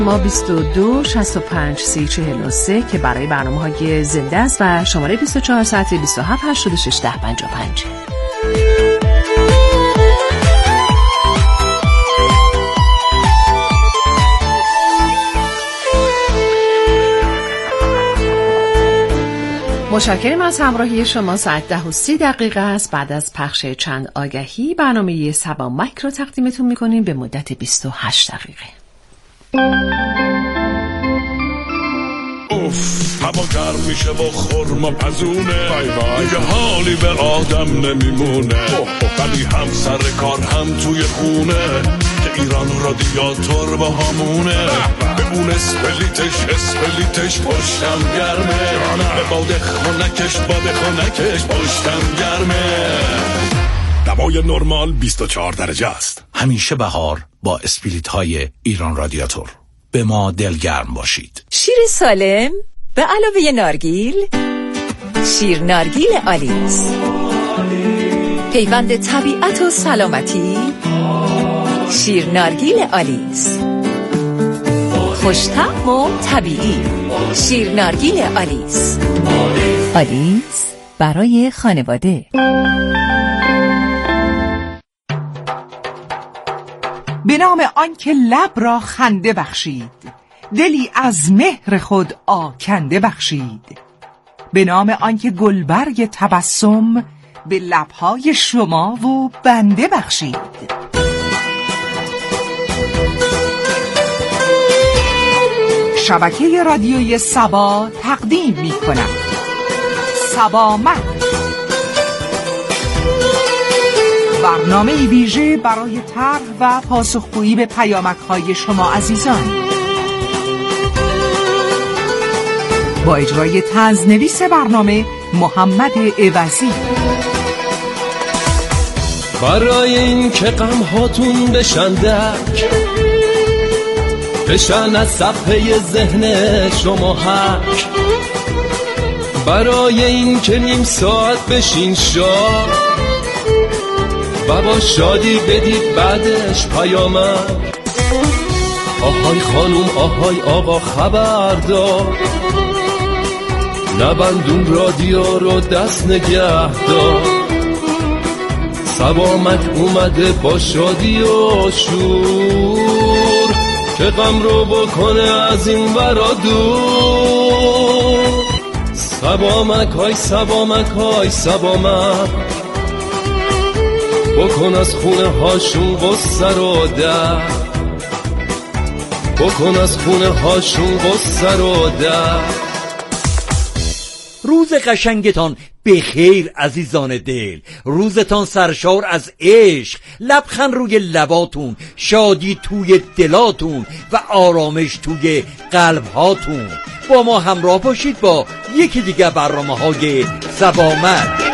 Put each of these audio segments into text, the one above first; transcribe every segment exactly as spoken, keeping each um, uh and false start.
ما بیست و دو شصت و پنج سی چهل و سه که برای برنامه‌های زنده است و شماره بیست و چهار ساعت بیست و هفت هشتاد و شش ده پنجاه و پنج. متشکرم از همراهی شما. ساعت ده و سی دقیقه است. بعد از پخش چند آگهی برنامه سبا مایک رو تقدیمتون میکنیم به مدت بیست و هشت دقیقه. اوف هوا گرم میشه و خورما پزونه، دیگه حالی به آدم نمیمونه، ولی هم سر کار هم توی خونه که ایران رادیاتور با همونه، به اون اسپلیتش اسپلیتش پشتم گرمه، به باد خونکش باد خونکش پشتم گرمه. دوای نرمال بیست و چهار درجه است. همیشه بهار با اسپلیت های ایران رادیاتور. به ما دلگرم باشید. شیر سالم به علاوه نارگیل، شیر نارگیل آلیس، پیوند طبیعت و سلامتی. شیر نارگیل آلیس، خوش‌طعم و طبیعی. شیر نارگیل آلیس، آلیس برای خانواده. به نام آنکه لب را خنده بخشید، دلی از مهر خود آکنده بخشید. به نام آنکه گلبرگ تبسم به لبهای شما و بنده بخشید. شبکه رادیویی سبا تقدیم می کند سبا مایک، برنامه ویژه برای طرح و پاسخگویی به پیامک‌های شما عزیزان، با اجرای طنزنویس برنامه محمد عوضی. برای این که غم هاتون بشن دک، بشن از صفحه ذهن شما حک، برای این که نیم ساعت بشین شاد و با شادی بدید بعدش پیامک. آهای خانوم آهای آقا خبردار، نبندون رادیو رو دست نگه دار. سبامک اومده با شادی و شور، که غم رو بکنه از این ورا دور. سبامک های سبامک های سبامک، بکن از خونه هاشون غصه رو در، بکن از خونه هاشون غصه رو در. روز قشنگتان به خیر عزیزان دل، روزتان سرشار از عشق، لبخند روی لباتون، شادی توی دلاتون و آرامش توی قلبهاتون. با ما همراه باشید با یکی دیگه برنامه های سبا مایک.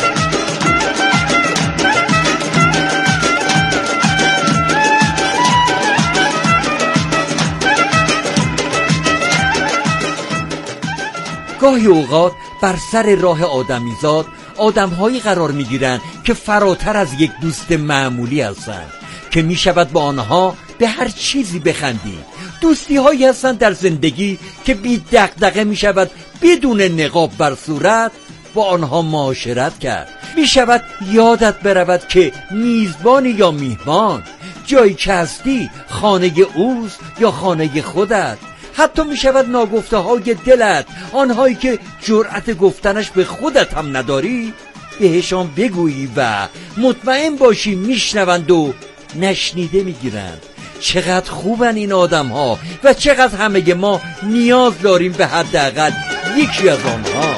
گاهی اوقات بر سر راه آدمیزاد آدم‌هایی قرار می‌گیرند که فراتر از یک دوست معمولی هستند، که می‌شود با آنها به هر چیزی بخندید. دوستی‌هایی هستند در زندگی که بی دغدغه می‌شود بدون نقاب بر صورت با آنها معاشرت کرد. می‌شود یادت برود که میزبان یا میهمان، جایی که هستی خانه اوست یا خانه خودت. حتی می شود ناگفته های دلت، آنهایی که جرأت گفتنش به خودت هم نداری، بهشان بگویی و مطمئن باشی میشنوند و نشنیده میگیرند. چقدر خوبن این آدم ها و چقدر همه ما نیاز داریم به حداقل یکی از آنها.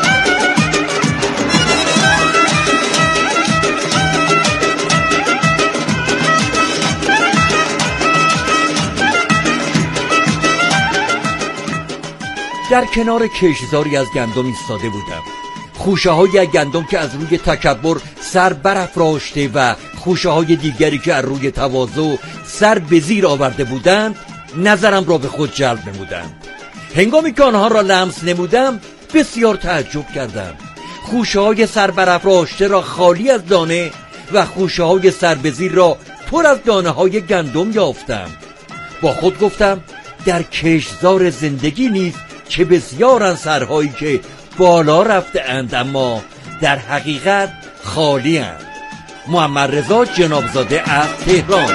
در کنار کشتزاری از گندم ایستاده بودم. خوشه های گندم که از روی تکبر سر برافراشته و خوشه های دیگری که از روی تواضع سر به زیر آورده بودند نظرم را به خود جلب نمودند. هنگامی که آنها را لمس نمودم بسیار تعجب کردم. خوشه های سر برافراشته را خالی از دانه و خوشه های سر به زیر را پر از دانه های گندم یافتم. با خود گفتم در کشتزار زندگی نیست که بسیارن سرهایی که بالا رفته اند اما در حقیقت خالی اند. محمد رضا جنابزاده از تهران.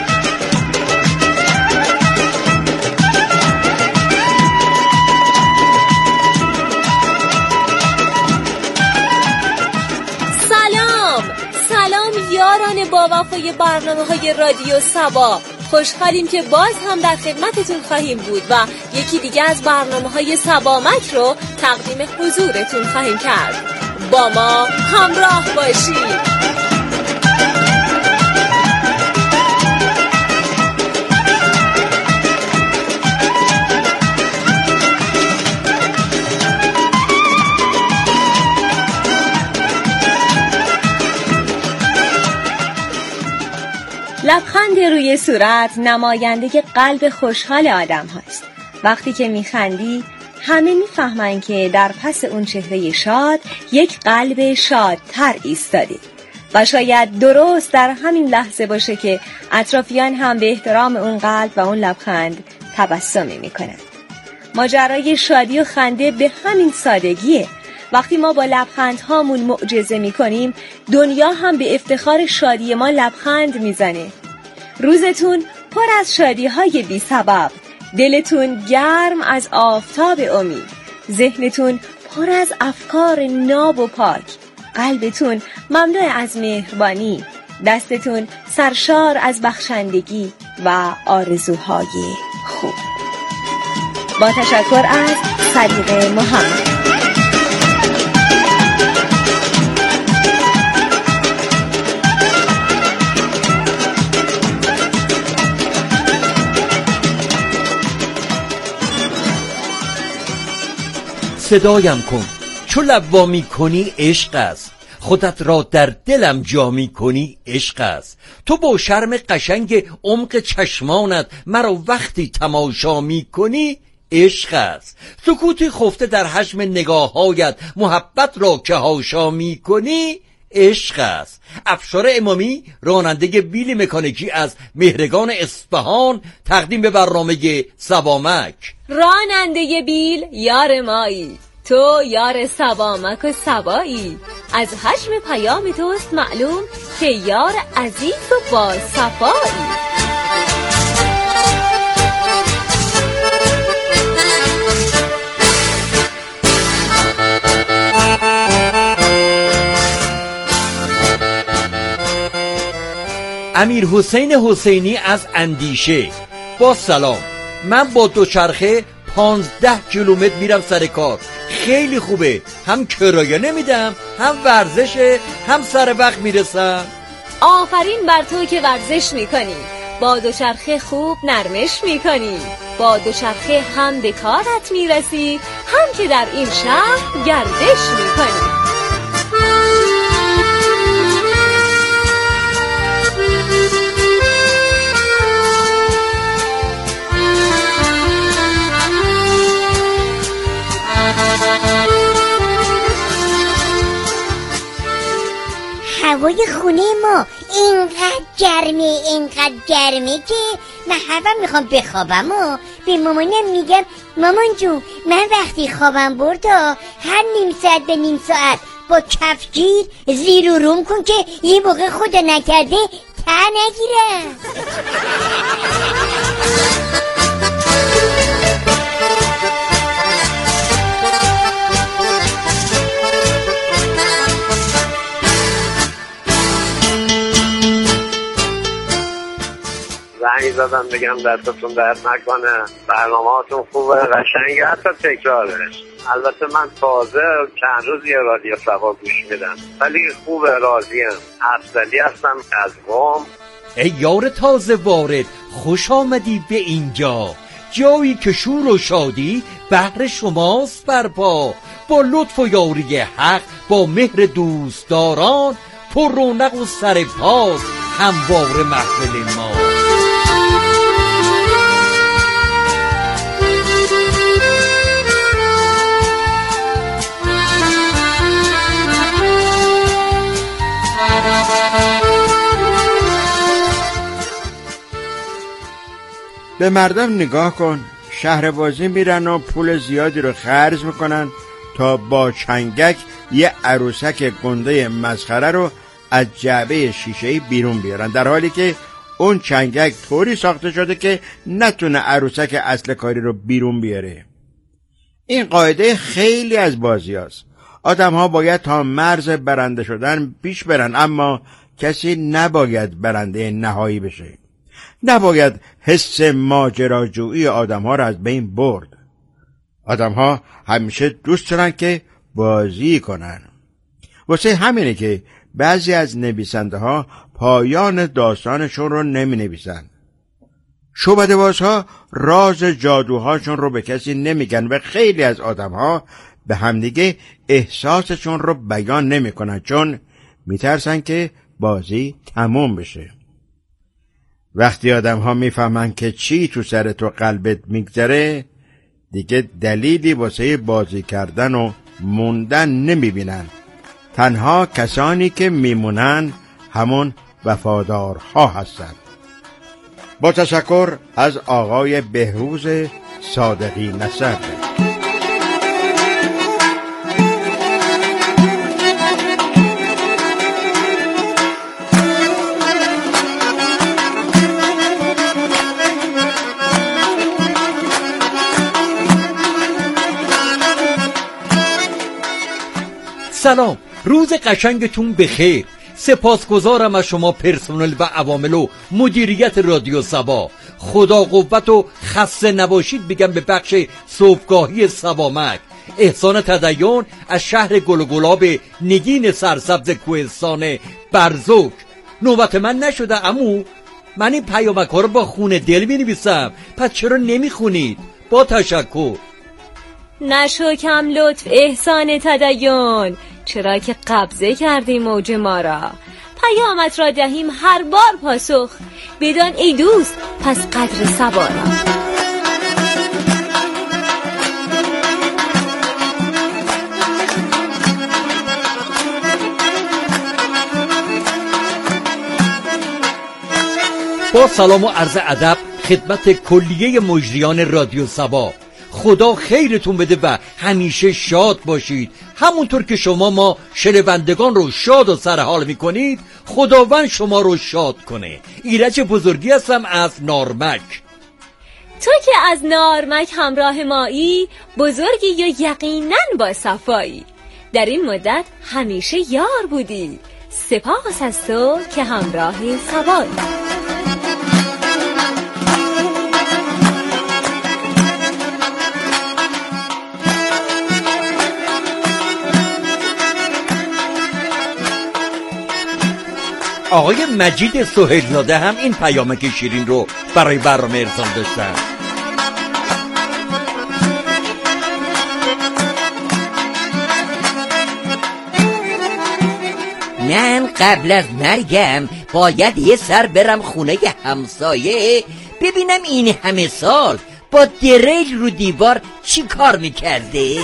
یاران با وفای برنامه‌های رادیو صبا، خوشحالیم که باز هم در خدمتتون خواهیم بود و یکی دیگه از برنامه‌های صبا مک رو تقدیم حضورتون خواهیم کرد. با ما همراه باشید. لبخند روی صورت نماینده قلب خوشحال آدم هاست. وقتی که میخندی همه میفهمن که در پس اون چهره شاد یک قلب شادتر ایستاده و شاید درست در همین لحظه باشه که اطرافیان هم به احترام اون قلب و اون لبخند تبسمی میکنن. ماجرای شادی و خنده به همین سادگیه. وقتی ما با لبخندهامون معجزه میکنیم، دنیا هم به افتخار شادی ما لبخند میزنه. روزتون پر از شادی‌های بی سبب، دلتون گرم از آفتاب امید، ذهنتون پر از افکار ناب و پاک، قلبتون مملو از مهربانی، دستتون سرشار از بخشندگی و آرزوهای خوب. با تشکر از صدیق محمد. صدایم کن چو لب وا می کنی عشق است، خودت را در دلم جا می کنی عشق است. تو با شرم قشنگ عمق چشمانت مرا وقتی تماشا می کنی عشق است. سکوتی خفته در حجم نگاه‌هایت محبت را که حاشا می کنی عشق است. افشار امامی راننده بیل مکانیکی از مهرگان اصفهان تقدیم به برنامه صبامک. راننده بیل یار مایی، تو یار صبامک و صبایی. از حجم پیام توست معلوم که یار عزیز و با صفایی. امیر حسین حسینی از اندیشه. با سلام، من با دوچرخه پانزده کیلومتر میرم سر کار. خیلی خوبه، هم کرایه نمیدم، هم ورزشه، هم سر وقت میرسم. آفرین بر تو که ورزش میکنی، با دوچرخه خوب نرمش میکنی، با دوچرخه هم به کارت میرسی، هم که در این شهر گردش میکنی. هوای خونه ما اینقدر گرمه اینقدر گرمه که من هر وقت میخوام بخوابم و به مامانم میگم مامان جون من وقتی خوابم برد هر نیم ساعت به نیم ساعت با کفگیر زیر و روم کن که یه موقع خدا نکرده ته نگیرم. زنگ زدم بگم دستتون درد نکنه، برنامه‌هاتون خوبه، قشنگه، حتی تکرارش. البته من تازه چند روز یه رادیو صبا گوش میدم ولی خوبه، راضیم. افضلی هستم از قم. ای یار تازه وارد، خوش آمدی به اینجا، جایی که شور و شادی بهر شماست برپا. با لطف و یاری حق، با مهر دوستداران، پر رونق و سر پاس هموار محفل ما. به مردم نگاه کن، شهر بازی میرن و پول زیادی رو خرج میکنن تا با چنگک یه عروسک گنده مسخره رو از جعبه شیشه‌ای بیرون بیارن، در حالی که اون چنگک طوری ساخته شده که نتونه عروسک اصل کاری رو بیرون بیاره. این قاعده خیلی از بازی هست. آدم ها باید تا مرز برنده شدن پیش برن، اما کسی نباید برنده نهایی بشه. نباید حس ماجراجویی آدم ها را از بین برد. آدم ها همیشه دوست دارن که بازی کنن. واسه همینه که بعضی از نویسنده ها پایان داستانشون رو نمی نویسن. شعبده‌بازها راز جادوهاشون رو به کسی نمیگن و خیلی از آدم ها به همدیگه احساسشون رو بیان نمی کنن، چون میترسن که بازی تموم بشه. وقتی آدم ها میفهمن که چی تو سر تو قلبت میگذره، دیگه دلیلی واسه بازی کردن و موندن نمیبینن. تنها کسانی که میمونن همون وفادارها هستند. با تشکر از آقای بهروز صادقی نصر. سلام، روز قشنگتون بخیر. سپاسگزارم از شما پرسنل و عوامل و مدیریت رادیو سبا. خدا قوت و خسته نباشید بگم به بخش صبحگاهی سبامک. احسان تدیون از شهر گل و گلاب نگین سرسبز کوهستان برزوک. نوبت من نشده عمو؟ من این پیامک ها رو با خون دل می نویسم، پس چرا نمی خونید؟ با تشکر. نشو کم لطف احسان تدیون، چرا که قبضه کردی موج ما را. پیامت را دهیم هر بار پاسخ، بدان ای دوست پس قدر صبا را. با سلام و عرض ادب خدمت کلیه مجریان رادیو سبا. خدا خیرتون بده و همیشه شاد باشید. همونطور که شما ما شنوندگان رو شاد و سرحال میکنید، خداوند شما رو شاد کنه. ایرج بزرگی هستم از نارمک. تو که از نارمک همراه مایی، بزرگی یا یقینا با صفایی. در این مدت همیشه یار بودی، سپاس از تو که همراه سبایی. آقای مجید سهیل‌زاده هم این پیامک شیرین رو برای برنامه ارسال داشتن. من قبل از مرگم باید یه سر برم خونه همسایه ببینم این همه سال با دریل رو دیوار چی کار میکرده.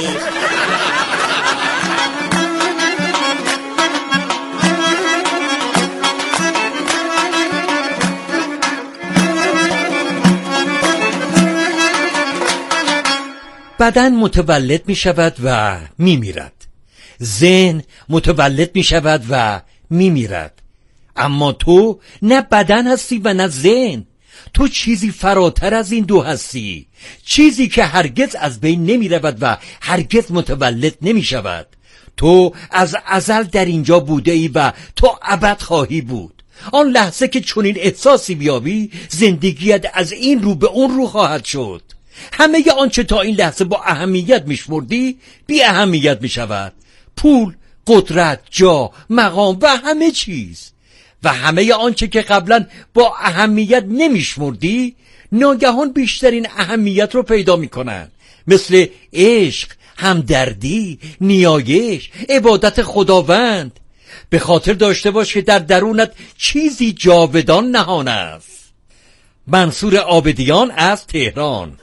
بدن متولد می شود و می میرد. ذهن متولد می شود و می میرد. اما تو نه بدن هستی و نه ذهن. تو چیزی فراتر از این دو هستی، چیزی که هرگز از بین نمی رود و هرگز متولد نمی شود. تو از ازل در اینجا بوده ای و تو ابد خواهی بود. آن لحظه که چنین احساسی بیابی، زندگیت از این رو به اون رو خواهد شد. همه ی آنچه تا این لحظه با اهمیت میشمردی بی اهمیت میشود. پول، قدرت، جا، مقام و همه چیز. و همه ی آنچه که قبلا با اهمیت نمیشمردی ناگهان بیشترین اهمیت رو پیدا میکنن، مثل عشق، همدردی، نیایش، عبادت خداوند. به خاطر داشته باش که در درونت چیزی جاودان نهان است. منصور عابدیان از تهران.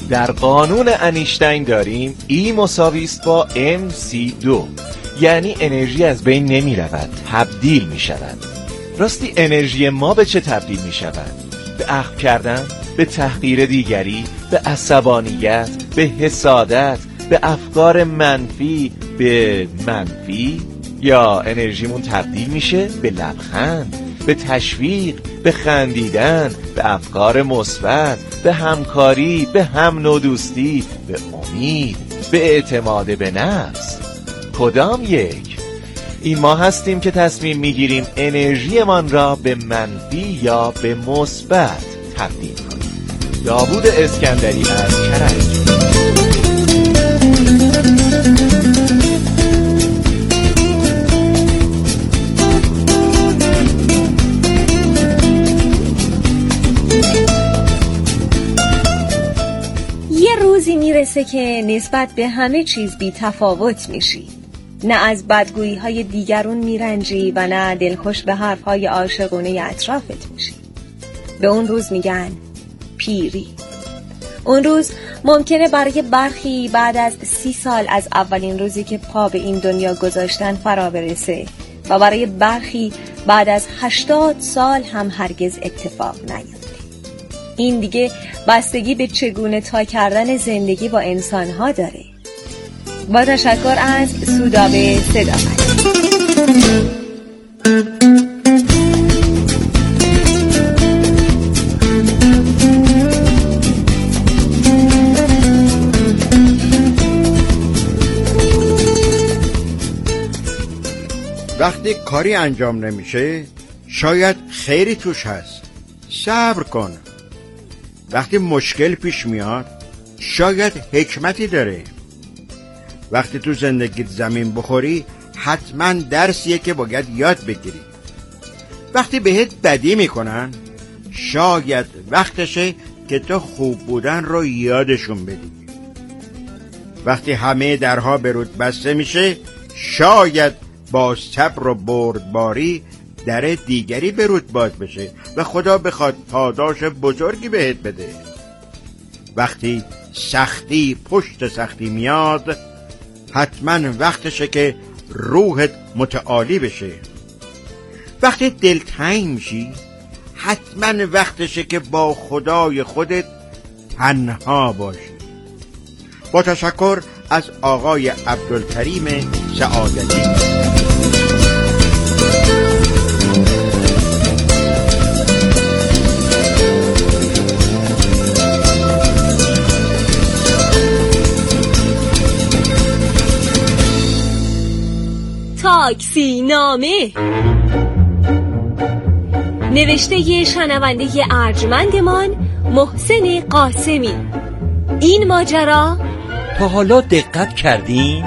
در قانون انیشتین داریم E مساوی است با ام سی دو، یعنی انرژی از بین نمی رود، تبدیل می شود. راستی انرژی ما به چه تبدیل می شود؟ به اخم کردن، به تحقیر دیگری، به عصبانیت، به حسادت، به افکار منفی، به منفی؟ یا انرژیمون تبدیل میشه به لبخند، به تشویق، به خندیدن، به افکار مثبت، به همکاری، به هم نوع دوستی، به امید، به اعتماد به نفس؟ کدام یک؟ این ما هستیم که تصمیم میگیریم انرژیمان را به منفی یا به مثبت تبدیل کنیم. داوود اسکندری از کرج. یه روزی میرسه که نسبت به همه چیز بی تفاوت میشی. نه از بدگویی های دیگرون میرنجی و نه دلخوش به حرف های عاشقانه اطرافت میشی. به اون روز میگن پیری. اون روز ممکنه برای برخی بعد از سی سال از اولین روزی که پا به این دنیا گذاشتن فرا برسه و برای برخی بعد از هشتاد سال هم هرگز اتفاق نیفته. این دیگه بستگی به چگونه تا کردن زندگی با انسان‌ها داره. با تشکر از سودابه صداقت. وقتی کاری انجام نمیشه شاید خیری توش هست، صبر کن. وقتی مشکل پیش میاد شاید حکمتی داره. وقتی تو زندگیت زمین بخوری حتما درسیه که باید یاد بگیری. وقتی بهت بدی میکنن شاید وقتشه که تو خوب بودن رو یادشون بدی. وقتی همه درها به رود بسته میشه شاید با صبر و بردباری در دیگری به رود باز بشه و خدا بخواد پاداش بزرگی بهت بده. وقتی سختی پشت سختی میاد حتما وقتشه که روحت متعالی بشه. وقتی دلتنگ میشی حتما وقتشه که با خدای خودت تنها باشی. با تشکر از آقای عبدالکریم سعادتی. تاکسی نامه نوشته ی شنونده ارجمندمان محسن قاسمی. این ماجرا تا حالا دقت کردین؟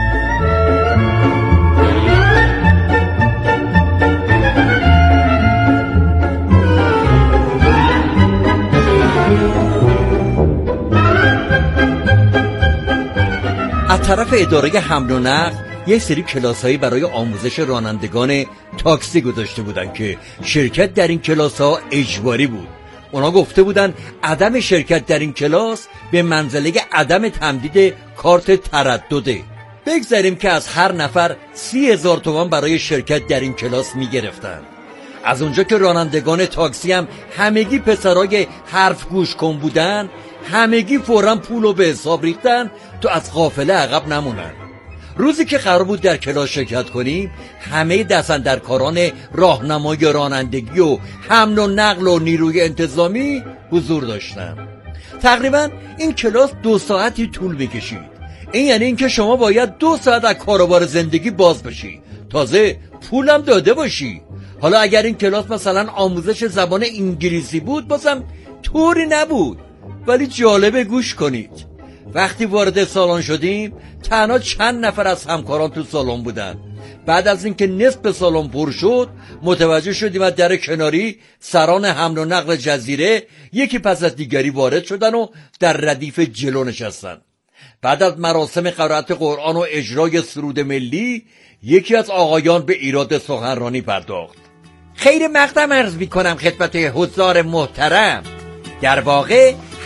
از طرف اداره حمل و نقل یک سری کلاس‌هایی برای آموزش رانندگان تاکسی گذاشته بودن که شرکت در این کلاس‌ها اجباری بود. اونا گفته بودن عدم شرکت در این کلاس به منزله عدم تمدید کارت تردده. بگذاریم که از هر نفر سی هزار تومان برای شرکت در این کلاس میگرفتن. از اونجا که رانندگان تاکسی هم همگی پسرای حرف گوش کن بودن، همگی فوراً پولو به حساب ریختن تو از قافله عقب نمونن. روزی که قرار بود در کلاس شرکت کنیم همه دستاندرکاران راهنمای رانندگی و حمل و نقل و نیروی انتظامی حضور داشتن. تقریبا این کلاس دو ساعتی طول میکشید. این یعنی اینکه شما باید دو ساعت از کاروبار زندگی باز بشی، تازه پولم داده باشی. حالا اگر این کلاس مثلا آموزش زبان انگلیسی بود بازم طوری نبود. ولی جالبه گوش کنید. وقتی وارد سالن شدیم تنها چند نفر از همکاران تو سالن بودن. بعد از اینکه نصف سالن پر شد متوجه شدیم از در کناری سران حمل و نقل جزیره یکی پس از دیگری وارد شدن و در ردیف جلو نشستن. بعد از مراسم قرائت قرآن و اجرای سرود ملی یکی از آقایان به ایراد سخنرانی پرداخت. خیر مقدم عرض می‌کنم خدمت حضار محترم. در واقع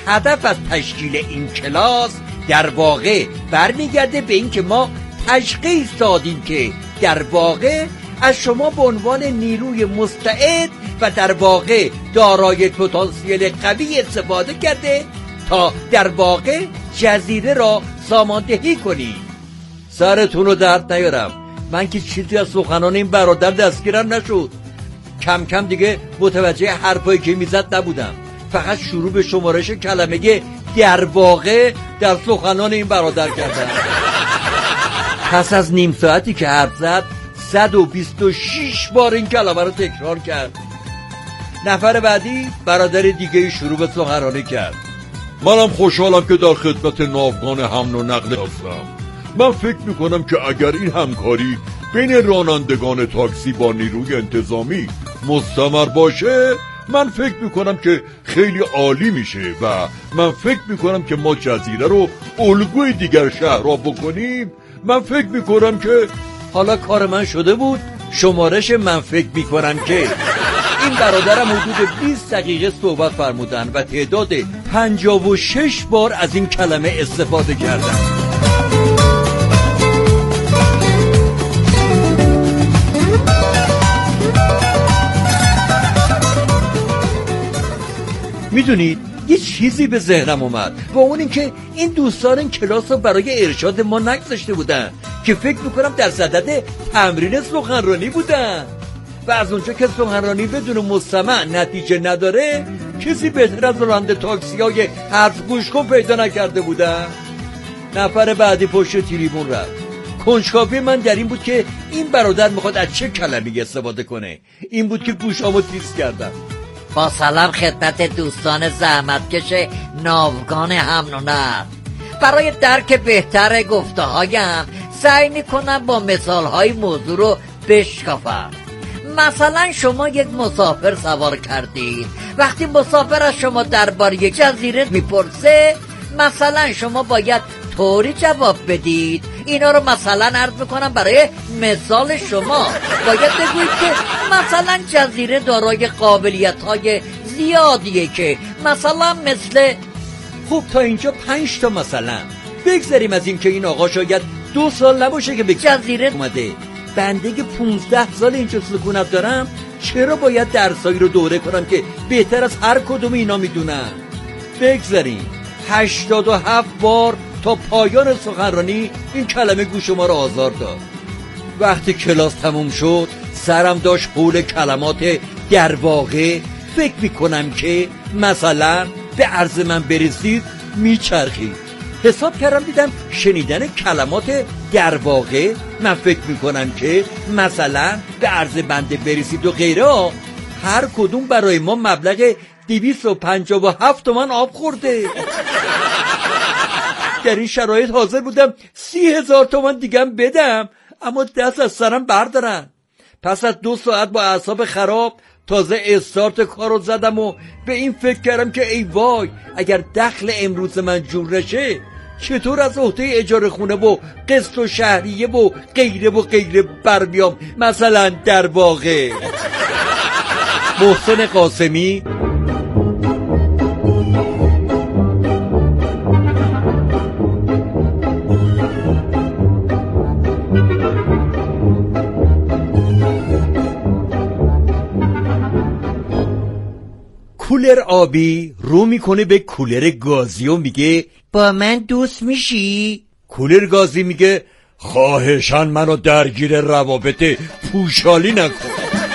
هدف از تشکیل این کلاس در واقع برمیگرده به این که ما تشخیص دادیم که در واقع از شما به عنوان نیروی مستعد و در واقع دارای پتانسیل قوی استفاده کرده تا در واقع جزیره را ساماندهی کنید. سرتون رو درد نیارم، من که چیزی از سخنان این برادر دستگیرم نشد. کم کم دیگه متوجه حرفایی که میزد نبودم، فقط شروع به شمارش کلمه در واقع در سخنان این برادر کردم. پس از نیم ساعتی که حرف زد صد و بیست و شش بار این کلمه رو تکرار کرد. نفر بعدی برادر دیگه شروع به سخنرانی کرد. منم خوشحالم که در خدمت ناوگان حمل و نقل هستم. من فکر میکنم که اگر این همکاری بین رانندگان تاکسی با نیروی انتظامی مستمر باشه، من فکر میکنم که خیلی عالی میشه و من فکر میکنم که ما جزیره رو الگوی دیگر شهرها بکنیم. من فکر میکنم که حالا کار من شده بود شمارش من فکر میکنم که این برادرم حدود بیست دقیقه صحبت فرمودن و تعداد پنجاه و شش بار از این کلمه استفاده کردن. میدونید یه چیزی به ذهنم اومد و اون این که این دوستان این کلاس رو برای ارشاد ما نگذاشته بودن که فکر میکنم در صدد تمرین سخنرانی بودن و از اونجا که سخنرانی بدون مستمع نتیجه نداره کسی بهتر از راننده تاکسی های حرف گوش کن پیدا نکرده بودن. نفر بعدی پشت تریبون رفت. کنجکاوی من در این بود که این برادر میخواد از چه کلمه‌ای استفاده کنه. این بود که گوشامو تیز کردم. با سلام خدمت دوستان زحمتکش ناوگان حمل و نقل. برای درک بهتر گفته هایم سعی میکنم با مثال های موضوع رو بشکافم. مثلا شما یک مسافر سوار کردید. وقتی مسافر از شما درباره جزیره میپرسه، مثلا شما باید طوری جواب بدید. اینا رو مثلا عرض میکنم برای مثال شما. باید بگویید که مثلا جزیره دارای قابلیت های زیادیه که مثلا مثل خوب تا اینجا پنج تا مثلا. بگذاریم از این که این آقا شاید دو سال نباشه که به جزیره اومده. بنده که پونزده سال اینجا سکونت دارم، چرا باید درسایی رو دوره کنم که بهتر از هر کدوم اینا میدونن؟ بگذاریم هشتاد و هفت بار تا پایان سخنرانی این کلمه گوش ما رو آزار داد. وقتی کلاس تموم شد سرم داشت حول کلمات در واقع فکر میکنم که مثلا به عرض من برسید میچرخید. حساب کردم دیدم شنیدن کلمات در واقع من فکر میکنم که مثلا به عرض بنده برسید و غیره هر کدوم برای ما مبلغ دویست و پنجاه و هفت تومن آب خورده. در این شرایط حاضر بودم سی هزار تومن دیگم بدم، اما دست از سرم بردارن. پس از دو ساعت با اعصاب خراب تازه استارت کارو زدم و به این فکر کردم که ای وای، اگر دخل امروز من جور نشه چطور از عهده اجاره خونه و قسط و شهریه و غیره و غیره بر بیام. مثلا در واقع محسن قاسمی کولر آبی رو میکنه به کولر گازی و میگه با من دوست میشی؟ کولر گازی میگه خواهشاً منو درگیر روابط پوشالی نکن.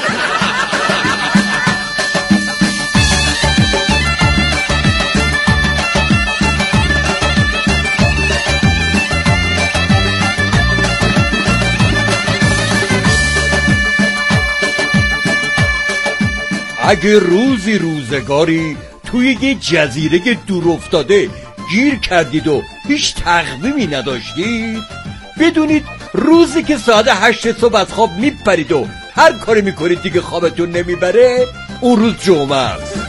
اگه روزی روزگاری توی یه جزیره دور افتاده گیر کردید و هیچ تقویمی نداشتید، بدونید روزی که ساعت هشت صبح از خواب میپرید و هر کاری میکنید دیگه خوابتون نمیبره، اون روز جمعه است.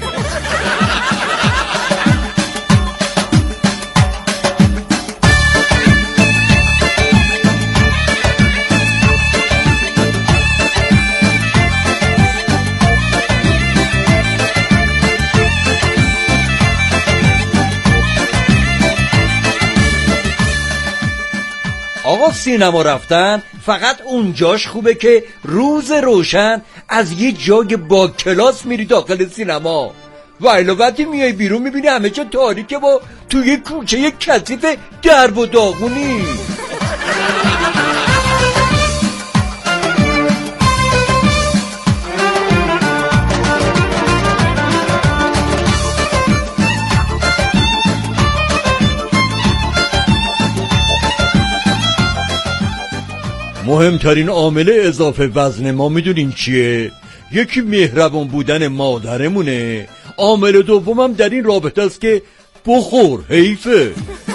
اما سینما رفتن فقط اونجاش خوبه که روز روشن از یه جای با کلاس میری داخل سینما و وقتی میای بیرون میبینی همه جا تاریکه با توی کوچه کثیف درب و داغونی. مهمترین عامل اضافه وزن ما میدونین چیه؟ یکی مهربان بودن مادرمونه، عامل دومم در این رابطه است که بخور حیفه.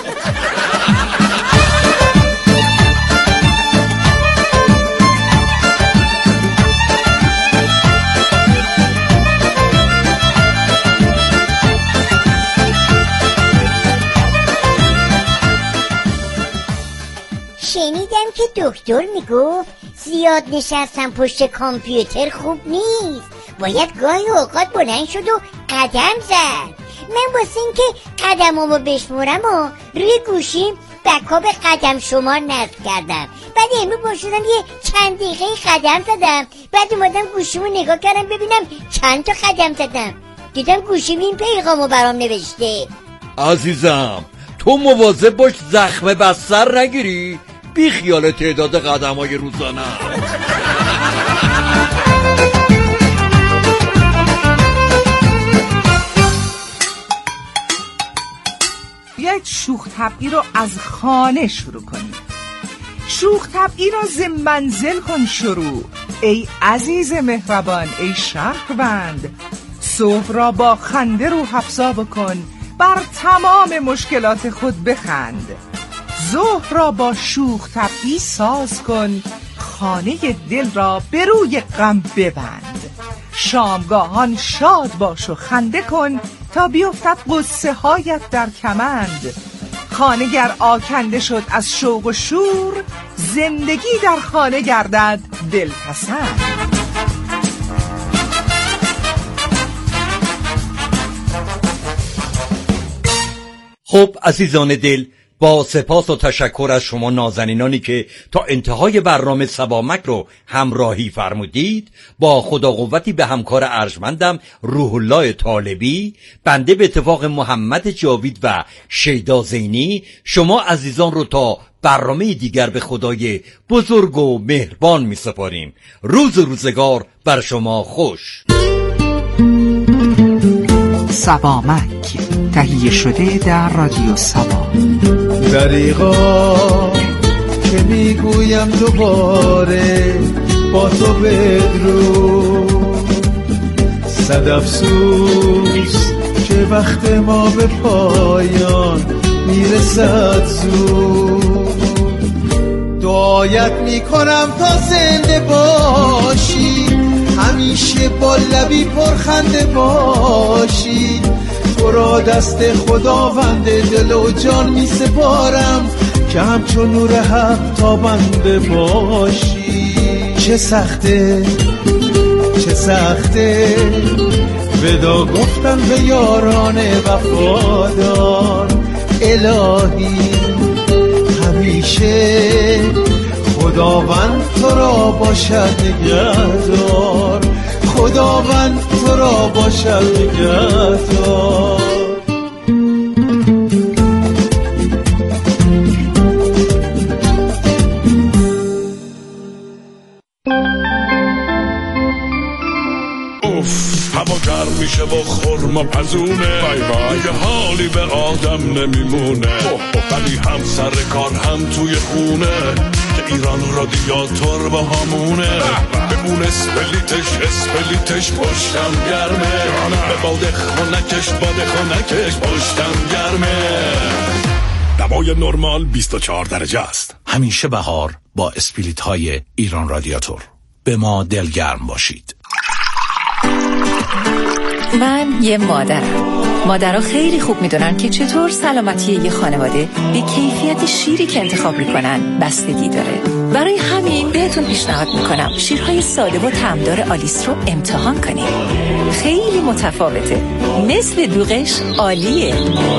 شنیدم که دکتر میگفت زیاد نشستم پشت کامپیوتر خوب نیست، باید گاهی اوقات بلند شد و قدم زد. من واسه این که قدمامو بشمورم و روی گوشیم بکاپ قدم شمار نصب کردم. بعد امروز با شدم یه چند دقیقه قدم زدم، بعد اومدم گوشیمو نگاه کردم ببینم چند تا قدم زدم، دیدم گوشیم این پیغامو برام نوشته. عزیزم تو مواظب باش زخم بستر نگیری، بی خیال تعداد قدم های روزانه. بیایید شوخ طبعی رو از خانه شروع کنیم. شوخ طبعی را ز منزل کن شروع، ای عزیز مهربان ای شهروند. صبح را با خنده رو افزا بکن، بر تمام مشکلات خود بخند. ظهر را با شوخ طبعی ساز کن، خانه دل را به روی غم ببند. شامگاهان شاد باش و خنده کن، تا بیفتد غصه هایت در کمند. خانه گر آکنده شد از شوق و شور، زندگی در خانه گردد دلپسند. خب عزیزان دل، با سپاس و تشکر از شما نازنینانی که تا انتهای برنامه سبامک رو همراهی فرمودید، با خدا قوتی به همکار ارجمندم روح الله طالبی، بنده به اتفاق محمد جاوید و شیدا زینی، شما عزیزان رو تا برنامه دیگر به خدای بزرگ و مهربان می سپاریم. روز روزگار بر شما خوش. سبامک تهیه شده در رادیو سبا. دریغا که میگویم دوباره با تو بدرو، صد افسوس که وقت ما به پایان میرسد زود. دعایت میکنم تا زنده باشی، همیشه با لبی پرخنده باشی. تو را دست خداوند دل و جان می سپارم، که همچون نور حق تابنده باشی. چه سخته چه سخته ودا گفتن به یاران وفادار. الهی همیشه خداوند تو را باشد نگهدار، خداوند تو را باشد نگهدار. اوف هوا گرم میشه با خورما پزونه، دیگه حالی به آدم نمیمونه. ولی هم سر کار هم توی خونه، که ایران رادیاتور با همونه. به اون اسپلیتش اسپلیتش پشتم گرمه، به باد خونکش باد خونکش پشتم گرمه. دوای نرمال بیست و چهار درجه است. همیشه بهار با اسپلیت های ایران رادیاتور. به ما دلگرم باشید. من یه مادرم. مادرها خیلی خوب میدونن که چطور سلامتی یه خانواده به کیفیت شیری که انتخاب میکنن بستگی داره. برای همین بهتون پیشنهاد میکنم شیرهای ساده و طعمدار آلیس رو امتحان کنید. خیلی متفاوته، مثل دوغش عالیه.